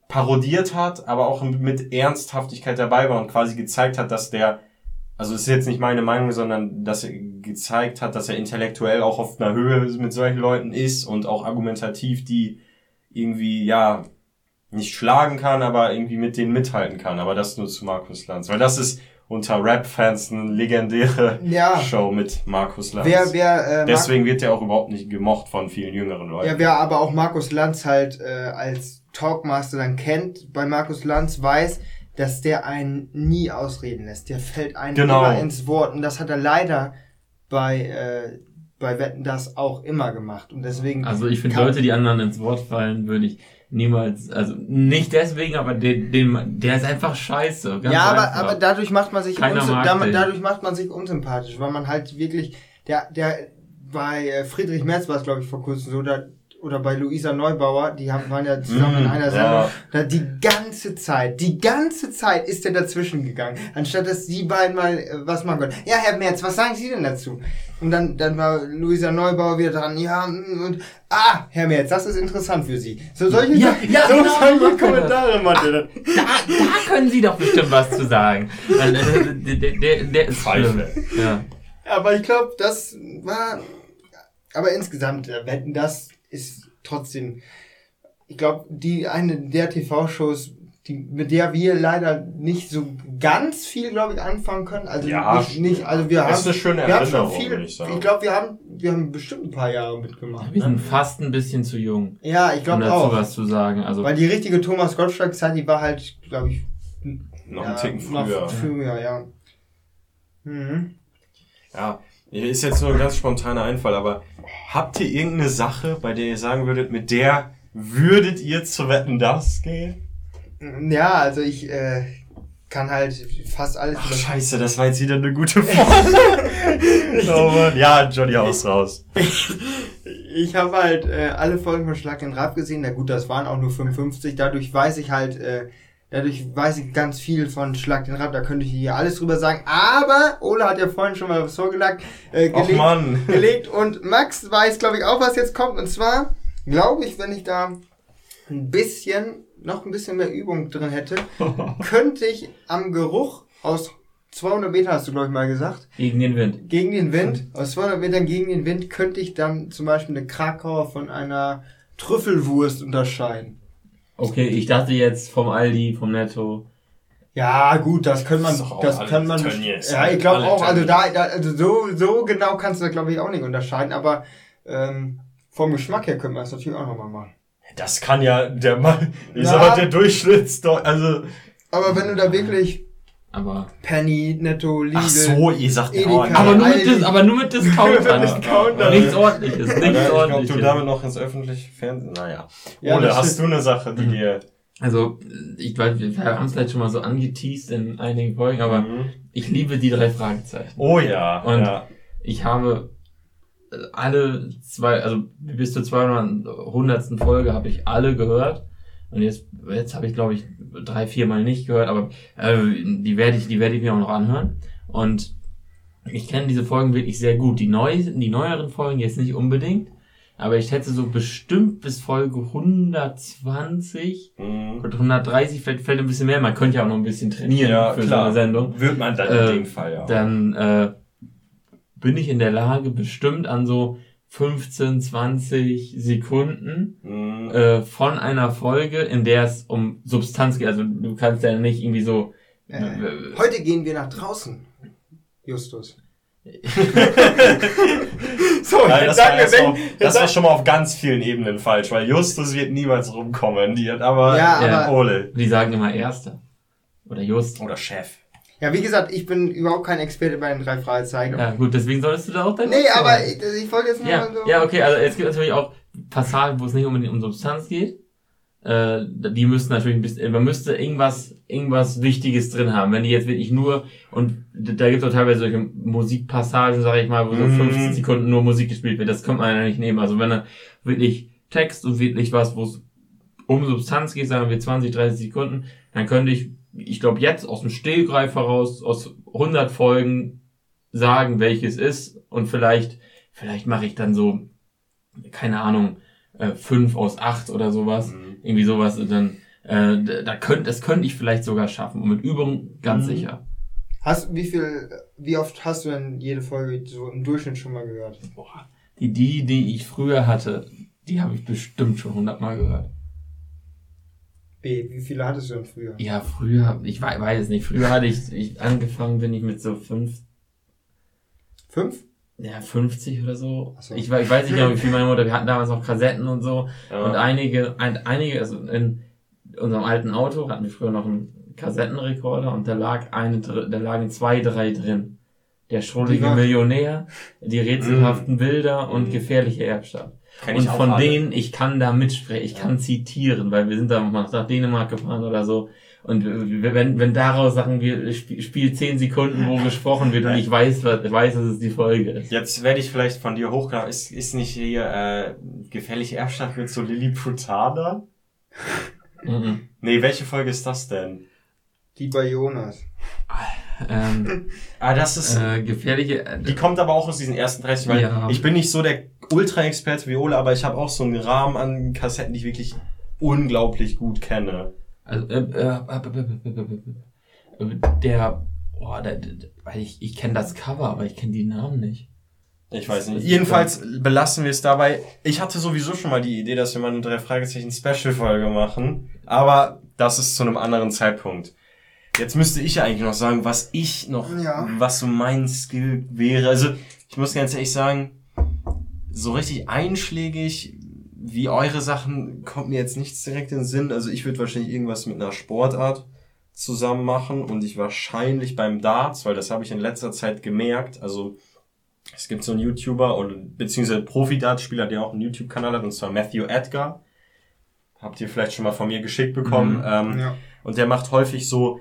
parodiert hat, aber auch mit Ernsthaftigkeit dabei war und quasi gezeigt hat, dass also es ist jetzt nicht meine Meinung, sondern dass er gezeigt hat, dass er intellektuell auch auf einer Höhe mit solchen Leuten ist und auch argumentativ die irgendwie, ja, nicht schlagen kann, aber irgendwie mit denen mithalten kann. Aber das nur zu Markus Lanz. Weil das ist unter Rap-Fans eine legendäre Show mit Markus Lanz. Deswegen wird er auch überhaupt nicht gemocht von vielen jüngeren Leuten. Ja, wer aber auch Markus Lanz halt als Talkmaster dann kennt, bei Markus Lanz weiß, dass der einen nie ausreden lässt. Der fällt einem immer ins Wort. Und das hat er leider bei Wetten, das auch immer gemacht. Und deswegen. Also ich finde, Leute, die anderen ins Wort fallen, würde ich niemals, also nicht deswegen, aber der ist einfach scheiße. Ganz aber dadurch macht man sich unsympathisch, weil man halt wirklich, der bei Friedrich Merz war es, glaube ich, vor kurzem so, oder bei Luisa Neubauer, waren ja zusammen in einer Sendung, da die ganze Zeit ist der dazwischen gegangen, anstatt dass die beiden mal was machen können. Ja, Herr Merz, was sagen Sie denn dazu? Und dann war Luisa Neubauer wieder dran, Herr Merz, das ist interessant für Sie. So solche Kommentare macht er dann. Da können Sie doch bestimmt was zu sagen. Der ist Pfeife. Ja. Aber ich glaube, das war, aber insgesamt, Wetten, das ist trotzdem, ich glaube, eine der TV-Shows, mit der wir leider nicht so ganz viel, glaube ich, anfangen können. Also nicht, also wir haben schon viel, ich glaube, wir haben bestimmt ein paar Jahre mitgemacht. Wir sind fast ein bisschen zu jung. Ja, ich glaube auch. Um dazu was zu sagen. Also weil die richtige Thomas Gottschalk-Zeit, die war halt, glaube ich, noch einen Ticken früher. Früher, ja. Ja, ist jetzt nur ein ganz spontaner Einfall, aber habt ihr irgendeine Sache, bei der ihr sagen würdet, mit der würdet ihr zu Wetten, das gehen? Ja, also ich kann halt fast alles... Ach, scheiße, das war jetzt wieder eine gute Folge. Oh Mann. Ja, Johnny, haus raus. Ich habe halt alle Folgen von Schlag den Raab gesehen. Na gut, das waren auch nur 55. Dadurch weiß ich ganz viel von Schlag den Raab. Da könnte ich hier alles drüber sagen. Aber Ole hat ja vorhin schon mal was vorgelegt. Gelegt. Und Max weiß, glaube ich, auch, was jetzt kommt. Und zwar, glaube ich, wenn ich da noch ein bisschen mehr Übung drin hätte, könnte ich am Geruch aus 200 Meter, hast du, glaube ich, mal gesagt. Gegen den Wind. Aus 200 Metern gegen den Wind könnte ich dann zum Beispiel eine Krakauer von einer Trüffelwurst unterscheiden. Okay, ich dachte jetzt vom Aldi, vom Netto. Ja, gut, das kann man. Tönnies, ja, ich glaube auch, also so genau kannst du das, glaube ich, auch nicht unterscheiden, aber vom Geschmack her können wir das natürlich auch nochmal machen. Das kann ja der Durchschnitts, also. Aber wenn du da wirklich Penny, Netto, Lidl. Ach so, ihr sagt Edeka, aber nur mit Discountern. Nichts Ordentliches. Ich glaube, du damit noch ins öffentliche Fernsehen. Naja. Ja, Ole, hast du eine Sache, die dir... Also, ich weiß, wir haben es vielleicht schon mal so angeteased in einigen Folgen, aber ich liebe die 3 Fragezeichen. Oh ja. Und ich habe bis zur 200. Folge habe ich alle gehört. Und jetzt habe ich, glaube ich, 3-4 Mal nicht gehört, aber die werde ich mir auch noch anhören. Und ich kenne diese Folgen wirklich sehr gut. Die neueren Folgen jetzt nicht unbedingt, aber ich hätte so bestimmt bis Folge 120 oder 130, fällt ein bisschen mehr. Man könnte ja auch noch ein bisschen trainieren für so eine Sendung. Wird man dann in dem Fall, ja. Dann bin ich in der Lage, bestimmt an so 15, 20 Sekunden von einer Folge, in der es um Substanz geht. Also du kannst ja nicht irgendwie so... Heute gehen wir nach draußen, Justus. So, das war schon mal auf ganz vielen Ebenen falsch, weil Justus wird niemals rumkommentiert, aber Ole. Die sagen immer Erster. Oder Just. Oder Chef. Ja, wie gesagt, ich bin überhaupt kein Experte bei den 3 Fragezeichen. Ja, gut, deswegen solltest du da auch dein... Nee, aber ich wollte jetzt nur mal so... Ja, okay, also es gibt natürlich auch Passagen, wo es nicht unbedingt um Substanz geht. Die müssten natürlich ein bisschen... Man müsste irgendwas Wichtiges drin haben. Wenn die jetzt wirklich nur... Und da gibt es auch teilweise solche Musikpassagen, sage ich mal, wo so 15 Sekunden nur Musik gespielt wird. Das könnte man ja nicht nehmen. Also wenn da wirklich Text und wirklich was, wo es um Substanz geht, sagen wir 20, 30 Sekunden, dann könnte ich glaube jetzt aus dem Stehgreif heraus, aus 100 Folgen sagen, welches ist, und vielleicht mache ich dann so, keine Ahnung, 5 aus 8 oder sowas, irgendwie sowas, und dann Das könnte ich vielleicht sogar schaffen. Und mit Übung ganz sicher. Wie oft hast du denn jede Folge so im Durchschnitt schon mal gehört? Boah. Die ich früher hatte, die habe ich bestimmt schon 100-mal gehört. B, wie viele hattest du denn früher? Ja, früher, ich weiß es nicht. Früher hatte ich angefangen, bin ich mit so 5? Ja, 50 oder so. So. Ich weiß nicht genau, wie viel meine Mutter, wir hatten damals noch Kassetten und so. Ja. Und einige, also in unserem alten Auto hatten wir früher noch einen Kassettenrekorder und da lagen 2, 3 drin. Der schrullige Millionär, die rätselhaften Bilder und gefährliche Erbstadt. Und von denen, ich kann da mitsprechen, ich kann zitieren, weil wir sind da mal nach Dänemark gefahren oder so. Und wenn daraus sagen wir, Spiel 10 Sekunden, wo gesprochen wird und ich weiß, dass es die Folge ist. Jetzt werde ich vielleicht von dir hochgraben. Ist nicht hier gefährliche Erbstadt mit so Lilliputaner? Nee, welche Folge ist das denn? Die bei Jonas. Das ist gefährliche. Die kommt aber auch aus diesen ersten 30, weil ich bin nicht so der Ultra-Experte wie Ole, aber ich habe auch so einen Rahmen an Kassetten, die ich wirklich unglaublich gut kenne. Also ich kenne das Cover, aber ich kenne die Namen nicht. Ich weiß nicht. Jedenfalls belassen wir es dabei. Ich hatte sowieso schon mal die Idee, dass wir mal eine 3-Fragezeichen-Special-Folge machen, aber das ist zu einem anderen Zeitpunkt. Jetzt müsste ich ja eigentlich noch sagen, was so mein Skill wäre. Also, ich muss ganz ehrlich sagen, so richtig einschlägig wie eure Sachen kommt mir jetzt nichts direkt in den Sinn. Also, ich würde wahrscheinlich irgendwas mit einer Sportart zusammen machen und ich wahrscheinlich beim Darts, weil das habe ich in letzter Zeit gemerkt. Also, es gibt so einen YouTuber beziehungsweise Profi-Dartspieler, der auch einen YouTube-Kanal hat, und zwar Matthew Edgar. Habt ihr vielleicht schon mal von mir geschickt bekommen. Und der macht häufig so,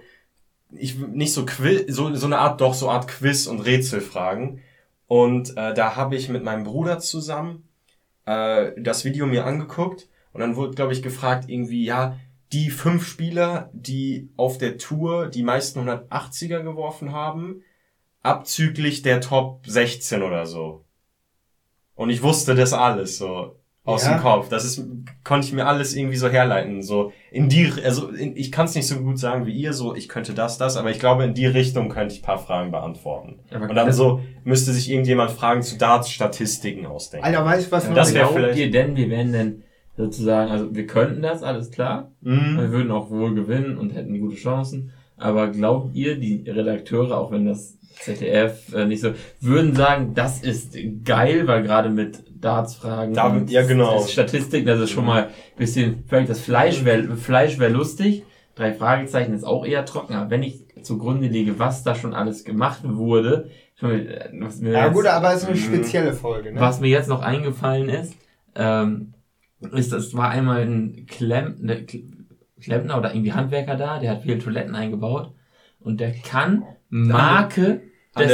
so eine Art Quiz und Rätselfragen. Und da habe ich mit meinem Bruder zusammen das Video mir angeguckt und dann wurde, glaube ich, gefragt irgendwie, die 5 Spieler, die auf der Tour die meisten 180er geworfen haben, abzüglich der Top 16 oder so. Und ich wusste das alles so aus dem Kopf. Konnte ich mir alles irgendwie so herleiten, so ich kann es nicht so gut sagen wie ihr, so ich könnte das, aber ich glaube, in die Richtung könnte ich ein paar Fragen beantworten. Und dann so müsste sich irgendjemand Fragen zu Darts-Statistiken ausdenken. Alter, weißt du, was das wäre vielleicht... Ihr denn, wir wären denn sozusagen, also wir könnten das, alles klar. Wir würden auch wohl gewinnen und hätten gute Chancen. Aber glaubt ihr, die Redakteure, auch wenn das ZDF nicht so, würden sagen, das ist geil, weil gerade mit Darts-Fragen und Statistiken, das ist schon mal ein bisschen, vielleicht das Fleisch wäre lustig, 3 Fragezeichen ist auch eher trocken, aber wenn ich zugrunde lege, was da schon alles gemacht wurde, aber es ist eine spezielle Folge, ne? Was mir jetzt noch eingefallen ist, das war einmal ein Klempner oder irgendwie Handwerker da, der hat viele Toiletten eingebaut und der kann Marke an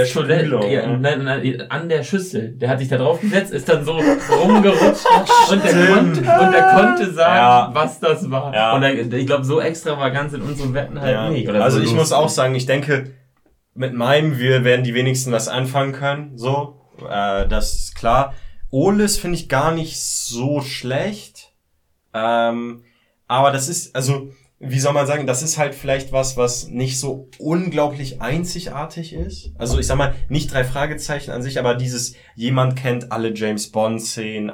der Schüssel. Der hat sich da drauf gesetzt, ist dann so rumgerutscht und der konnte sagen, was das war. Ja. Und ich glaube, so extravagant in unseren Wetten halt nicht. Oder also so ich muss auch sagen, ich denke, mit meinem, wir werden die wenigsten was anfangen können. So, das ist klar. Oles finde ich gar nicht so schlecht. Aber das ist, also, wie soll man sagen, das ist halt vielleicht was nicht so unglaublich einzigartig ist. Also ich sag mal, nicht 3 Fragezeichen an sich, aber jemand kennt alle James-Bond-Szenen,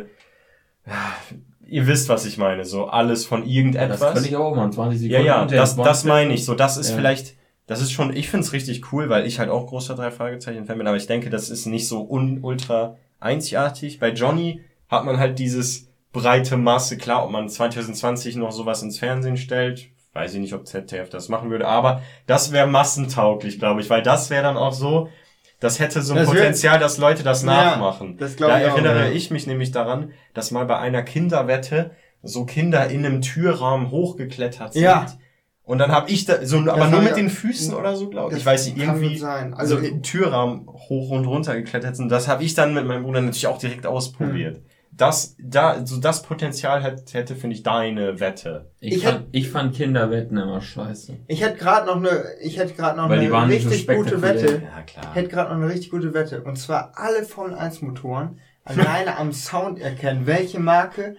ihr wisst, was ich meine, so alles von irgendetwas. Das könnte ich auch mal 20 Sekunden. Ja, das meine ich, so das ist vielleicht, das ist schon, ich find's richtig cool, weil ich halt auch großer 3 Fragezeichen-Fan bin, aber ich denke, das ist nicht so ultra einzigartig. Bei Johnny hat man halt dieses breite Masse, klar, ob man 2020 noch sowas ins Fernsehen stellt, weiß ich nicht, ob ZDF das machen würde, aber das wäre massentauglich, glaube ich, weil das wäre dann auch so, das hätte so ein Potenzial, dass Leute das nachmachen. Das da erinnere ich mich nämlich daran, dass mal bei einer Kinderwette so Kinder in einem Türrahmen hochgeklettert sind. Ja. Und dann habe ich da so, aber nur mit den Füßen oder so, glaube ich. Ich weiß nicht, irgendwie so im Türrahmen hoch und runter geklettert sind. Das habe ich dann mit meinem Bruder natürlich auch direkt ausprobiert. Das Potenzial hätte, finde ich, deine Wette. Ich fand Kinderwetten immer scheiße. Ich hätte gerade noch eine richtig gute Wette. Ja, klar. Ich hätte gerade noch eine richtig gute Wette. Und zwar alle Formel 1 Motoren alleine am Sound erkennen, welche Marke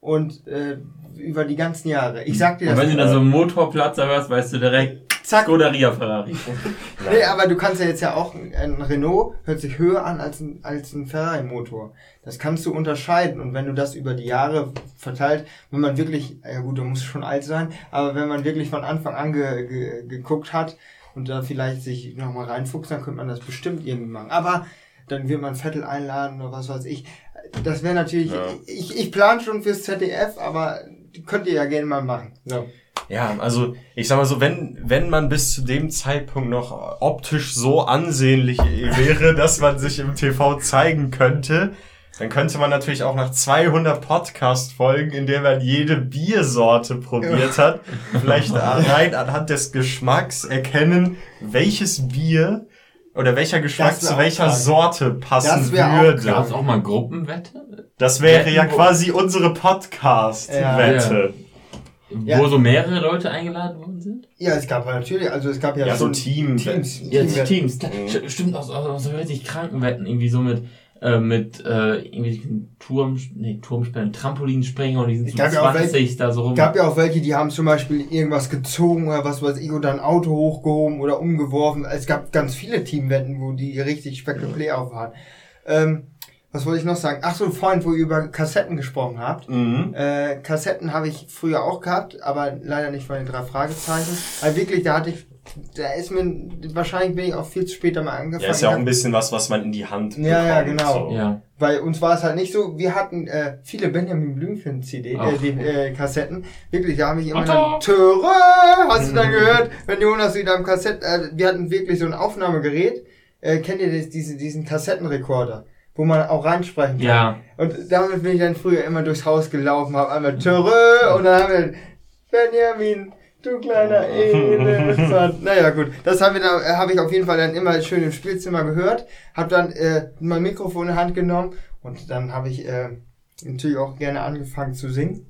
und über die ganzen Jahre. Ich sag dir das. Und wenn du da so einen Motorplatzer hörst, weißt du direkt, zack. Scuderia Ferrari. Nee, aber du kannst ja jetzt ja auch, ein Renault hört sich höher an als ein Ferrari-Motor. Das kannst du unterscheiden. Und wenn du das über die Jahre verteilt, wenn man wirklich, ja gut, du musst schon alt sein, aber wenn man wirklich von Anfang an geguckt hat und da vielleicht sich nochmal reinfuchst, dann könnte man das bestimmt irgendwie machen. Aber dann wird man Vettel einladen oder was weiß ich. Das wäre natürlich, ich plane schon fürs ZDF, aber könnt ihr ja gerne mal machen. So. Ja, also ich sag mal so, wenn man bis zu dem Zeitpunkt noch optisch so ansehnlich wäre, dass man sich im TV zeigen könnte, dann könnte man natürlich auch nach 200 Podcast-Folgen, in der man jede Biersorte probiert hat, vielleicht rein anhand des Geschmacks erkennen, welches Bier oder welcher Geschmack zu welcher Sorte passen würde. Gab es auch mal Gruppenwette? Das wäre ja quasi unsere Podcast-Wette. Ja. Wo so mehrere Leute eingeladen worden sind? Ja, es gab natürlich, also es gab ja so Teams. Teams. Stimmt, aus so richtig kranken Wetten, irgendwie so mit irgendwie Turmspringen, Trampolinspringen und die sind so 20 da so rum. Es gab ja auch welche, die haben zum Beispiel irgendwas gezogen oder was weiß ich oder ein Auto hochgehoben oder umgeworfen. Es gab ganz viele Teamwetten, wo die richtig spektakulär auch waren. Was wollte ich noch sagen? Ach so, vorhin, wo ihr über Kassetten gesprochen habt. Kassetten habe ich früher auch gehabt, aber leider nicht von den 3 Fragezeichen. Also wirklich, wahrscheinlich bin ich auch viel zu spät damit angefangen. Ja, ist ja auch ein bisschen was man in die Hand bekommt. Ja, genau. So. Ja. Bei uns war es halt nicht so, wir hatten viele Benjamin Blümchen Kassetten. Wirklich, da habe ich immer dann Töre, hast du dann gehört, wenn Jonas wieder am wir hatten wirklich so ein Aufnahmegerät. Kennt ihr diesen Kassettenrekorder? Wo man auch reinsprechen kann. Ja. Und damit bin ich dann früher immer durchs Haus gelaufen, habe einmal Töre und dann haben wir Benjamin, du kleiner Elefant. Naja, gut. Das habe ich auf jeden Fall dann immer schön im Spielzimmer gehört, habe dann mein Mikrofon in die Hand genommen und dann habe ich natürlich auch gerne angefangen zu singen.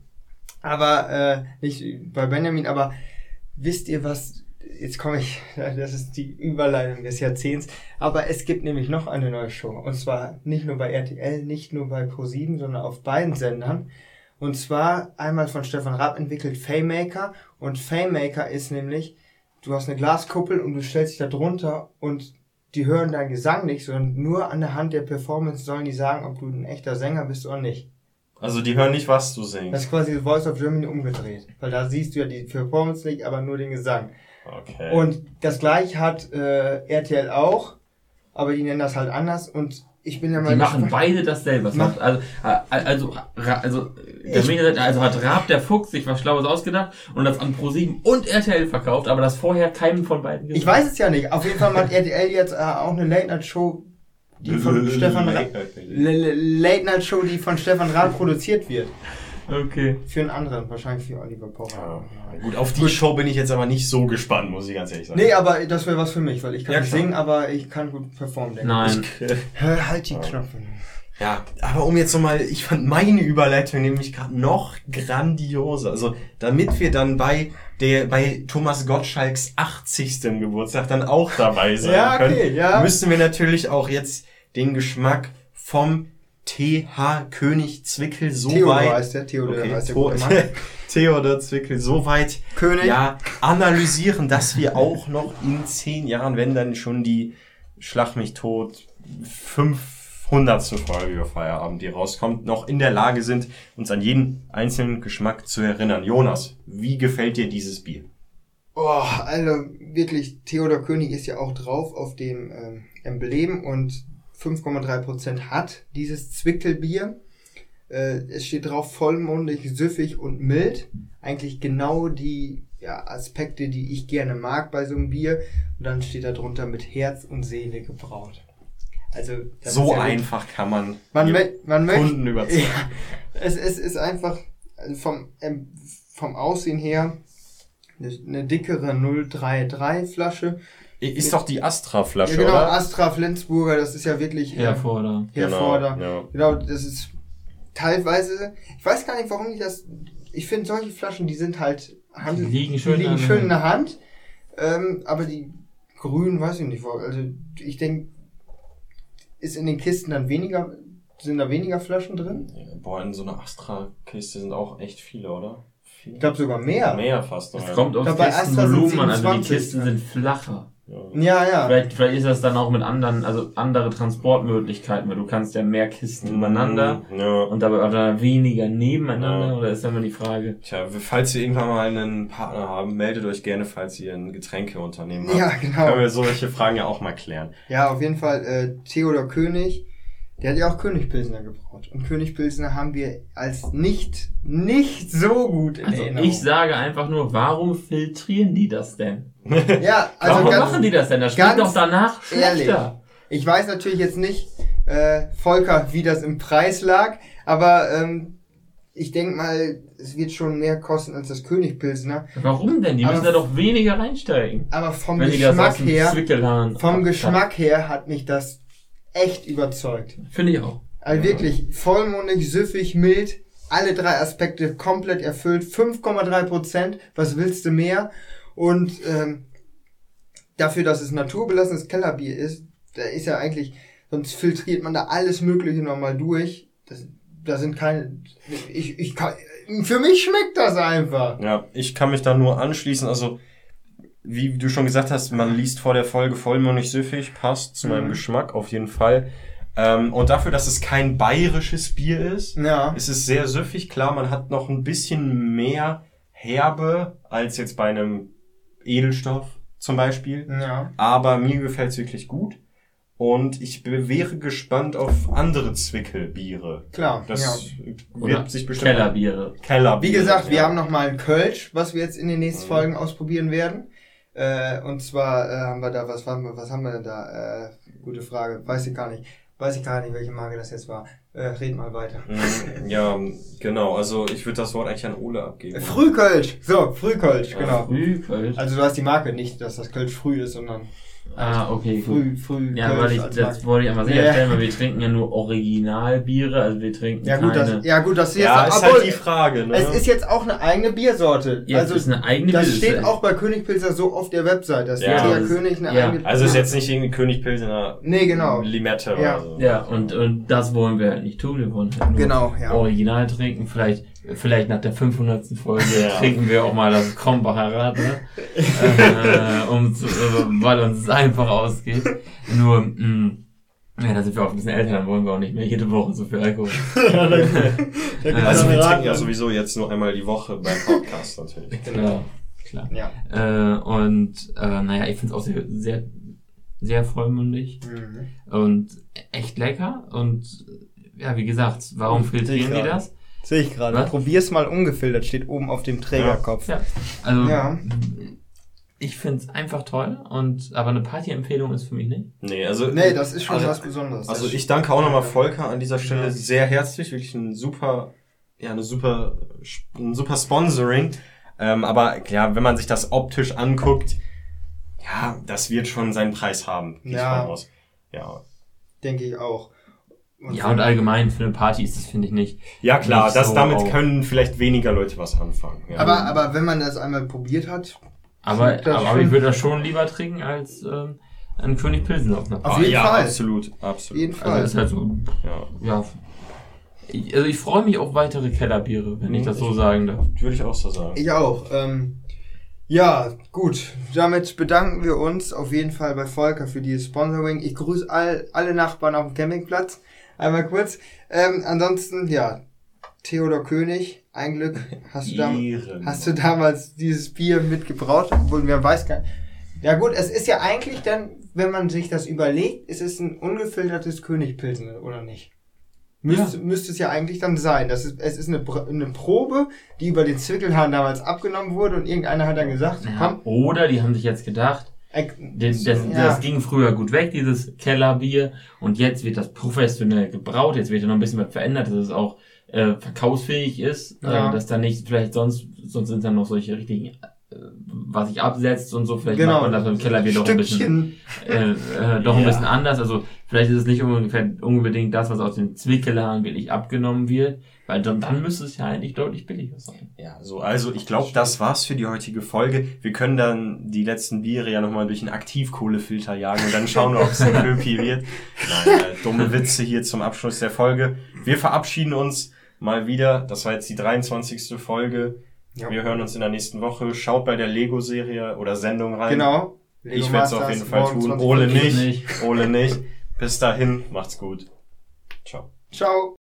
Aber nicht bei Benjamin, aber wisst ihr was? Jetzt komme ich, das ist die Überleitung des Jahrzehnts, aber es gibt nämlich noch eine neue Show, und zwar nicht nur bei RTL, nicht nur bei ProSieben, sondern auf beiden Sendern, und zwar einmal von Stefan Raab entwickelt Fame-Maker, und Fame-Maker ist nämlich, du hast eine Glaskuppel und du stellst dich da drunter und die hören deinen Gesang nicht, sondern nur an der Hand der Performance sollen die sagen, ob du ein echter Sänger bist oder nicht. Also die hören nicht, was du singst. Das ist quasi Voice of Germany umgedreht, weil da siehst du ja die Performance nicht, aber nur den Gesang. Okay. Und das gleiche hat RTL auch, aber die nennen das halt anders und ich bin ja mal... Die machen beide dasselbe. Also hat Raab der Fuchs sich was Schlaues ausgedacht und das an ProSieben und RTL verkauft, aber das vorher keinem von beiden gesagt. Ich weiß es ja nicht. Auf jeden Fall macht RTL jetzt auch eine Late-Night-Show, die von Stefan Late-Night-Show, die von Stefan Raab produziert wird. Okay. Für einen anderen, wahrscheinlich für Oliver Pocher. Ja, gut, auf die Show bin ich jetzt aber nicht so gespannt, muss ich ganz ehrlich sagen. Nee, aber das wäre was für mich, weil ich kann nicht singen, aber ich kann gut performen. Nein. Halt die Knöpfe. Ja, aber um jetzt nochmal, ich fand meine Überleitung nämlich gerade noch grandioser. Also, damit wir dann bei Thomas Gottschalks 80. Geburtstag dann auch dabei sein können, müssen wir natürlich auch jetzt den Geschmack vom TH König Zwickel so Theodor weit... heißt der, Theodor heißt der gute Mann. Theodor Zwickel so weit König. Analysieren, dass wir auch noch in 10 Jahren, wenn dann schon die Schlag mich tot 500. Folge über Feierabend, die rauskommt, noch in der Lage sind, uns an jeden einzelnen Geschmack zu erinnern. Jonas, wie gefällt dir dieses Bier? Oh, also wirklich, Theodor König ist ja auch drauf auf dem Emblem und 5,3% hat dieses Zwickelbier. Es steht drauf vollmundig, süffig und mild. Eigentlich genau die Aspekte, die ich gerne mag bei so einem Bier. Und dann steht da drunter mit Herz und Seele gebraut. Also so einfach kann man Kunden überzeugen. Ja, es ist einfach vom Aussehen her eine dickere 033 Flasche. Ist doch die Astra-Flasche, genau, oder? Astra Flensburger, das ist ja wirklich Herforder. Genau, das ist teilweise, ich weiß gar nicht, warum die das, ich finde solche Flaschen, die sind halt, die liegen schön in der Hand, aber die grünen, weiß ich nicht, also ich denke, ist in den Kisten dann weniger sind da weniger Flaschen drin? Boah, in so einer Astra-Kiste sind auch echt viele, oder? Ich glaube sogar mehr. Mehr fast. Es kommt aufs bei Astra sind Kistenvolumen an, also die 27 Kisten sind flacher. Ja. Vielleicht ist das dann auch mit anderen, also andere Transportmöglichkeiten, weil du kannst ja mehr Kisten übereinander und dabei oder weniger nebeneinander, oder ist dann mal die Frage. Tja, falls ihr irgendwann mal einen Partner haben, meldet euch gerne, falls ihr ein Getränkeunternehmen habt. Ja, genau. Können wir solche Fragen ja auch mal klären. Ja, auf jeden Fall, Theodor König, der hat ja auch Königpilsner gebraut. Und Königpilsner haben wir als nicht so gut in Erinnerung. Ich sage einfach nur, warum filtrieren die das denn? Ja, also warum machen die das denn? Das schmeckt doch danach schlechter. Ehrlich. Ich weiß natürlich jetzt nicht, Volker, wie das im Preis lag, aber ich denke mal, es wird schon mehr kosten als das Königpilsner. Warum denn? Die müssen da doch weniger reinsteigen. Aber vom Geschmack her, hat mich das echt überzeugt. Finde ich auch. Also wirklich vollmundig, süffig, mild, alle 3 Aspekte komplett erfüllt, 5,3%, was willst du mehr? Und dafür, dass es naturbelassenes Kellerbier ist, da ist ja eigentlich, sonst filtriert man da alles Mögliche nochmal durch. Da sind keine, für mich schmeckt das einfach. Ja, ich kann mich da nur anschließen, also wie du schon gesagt hast, man liest vor der Folge vollmundig süffig, passt zu meinem Geschmack auf jeden Fall. Und dafür, dass es kein bayerisches Bier ist, ist es sehr süffig. Klar, man hat noch ein bisschen mehr Herbe als jetzt bei einem Edelstoff zum Beispiel. Ja. Aber mir gefällt es wirklich gut. Und ich wäre gespannt auf andere Zwickelbiere. Klar, das wird sich bestimmt... Kellerbiere. Wie gesagt, wir haben noch mal ein Kölsch, was wir jetzt in den nächsten Folgen ausprobieren werden. Und zwar haben wir da, was haben wir denn da? Gute Frage, weiß ich gar nicht, welche Marke das jetzt war. Red mal weiter. Ja, genau, also ich würde das Wort eigentlich an Ole abgeben. Frühkölsch, Frühkölsch, genau. Frühkölsch. Also du hast die Marke nicht, dass das Kölsch früh ist, sondern... okay, früh ja, weil das wollte ich einmal sicherstellen, weil wir trinken ja nur Originalbiere, also wir trinken das ist jetzt ist halt die Frage, ne? Es ist jetzt auch eine eigene Biersorte. Ja, also ist eine eigene das Biersorte. steht auch bei Königpilsner so auf der Website, dass König eine eigene. Also ist jetzt nicht irgendwie Königpilsner Limette oder so. Ja, und das wollen wir halt nicht tun, wir wollen halt nur Original trinken, vielleicht nach der 500. Folge trinken wir auch mal das Krombacher Rad, ne? Weil uns es einfach ausgeht. Nur, da sind wir auch ein bisschen älter, dann wollen wir auch nicht mehr jede Woche so viel Alkohol. Also wir trinken ja sowieso jetzt nur einmal die Woche beim Podcast natürlich. Klar. Ja. Ich finde es auch sehr, sehr, sehr vollmundig und echt lecker. Und ja, wie gesagt, warum filtrieren die das? Sehe ich gerade. Probier's mal ungefiltert, steht oben auf dem Trägerkopf. Ja. Also, ich find's einfach toll, aber eine Party-Empfehlung ist für mich nicht. Nee, das ist schon was Besonderes. Also ich danke auch nochmal Volker an dieser Stelle sehr herzlich, wirklich ein super Sponsoring. Aber ja, wenn man sich das optisch anguckt, ja, das wird schon seinen Preis haben. Ja. Denke ich auch. Und allgemein für eine Party ist das, finde ich, nicht. Ja klar, damit können vielleicht weniger Leute was anfangen. Ja. Aber wenn man das einmal probiert hat. Aber ich würde das schon lieber trinken als einen König Pilsen auf einer Party. Auf jeden Fall. Absolut. Auf jeden Fall. Also das ist halt so. Ja. Ich freue mich auf weitere Kellerbiere, wenn ich das so sagen darf. Würde ich auch so sagen. Ich auch. Ja, gut. Damit bedanken wir uns auf jeden Fall bei Volker für dieses Sponsoring. Ich grüße alle Nachbarn auf dem Campingplatz. Einmal kurz. Ansonsten, Theodor König, ein Glück hast du damals dieses Bier mitgebraut, obwohl mir weiß gar nicht. Ja gut, es ist ja eigentlich dann, wenn man sich das überlegt, es ist ein ungefiltertes Königpilsner, oder nicht? Müsste es ja eigentlich dann sein. Es ist eine Probe, die über den Zwickelhahn damals abgenommen wurde und irgendeiner hat dann gesagt, komm. Oder die haben sich jetzt gedacht, das ging früher gut weg, dieses Kellerbier, und jetzt wird das professionell gebraut, jetzt wird ja noch ein bisschen was verändert, dass es auch verkaufsfähig ist, dass dann nicht, vielleicht sonst sind dann noch solche richtigen was sich absetzt und so. Vielleicht Genau. macht man das beim Kellerbier doch ein bisschen anders. Also vielleicht ist es nicht unbedingt das, was aus den Zwickelhaaren wirklich abgenommen wird, weil dann müsste es ja eigentlich deutlich billiger sein. Ja, also ich glaube, das war's für die heutige Folge. Wir können dann die letzten Biere ja nochmal durch einen Aktivkohlefilter jagen und dann schauen, ob es ein Köpi wird. Nein, dumme Witze hier zum Abschluss der Folge. Wir verabschieden uns mal wieder. Das war jetzt die 23. Folge. Ja. Wir hören uns in der nächsten Woche. Schaut bei der Lego-Serie oder Sendung rein. Genau. Ich werde es auf jeden Fall tun. Ole nicht. Bis dahin, macht's gut. Ciao. Ciao.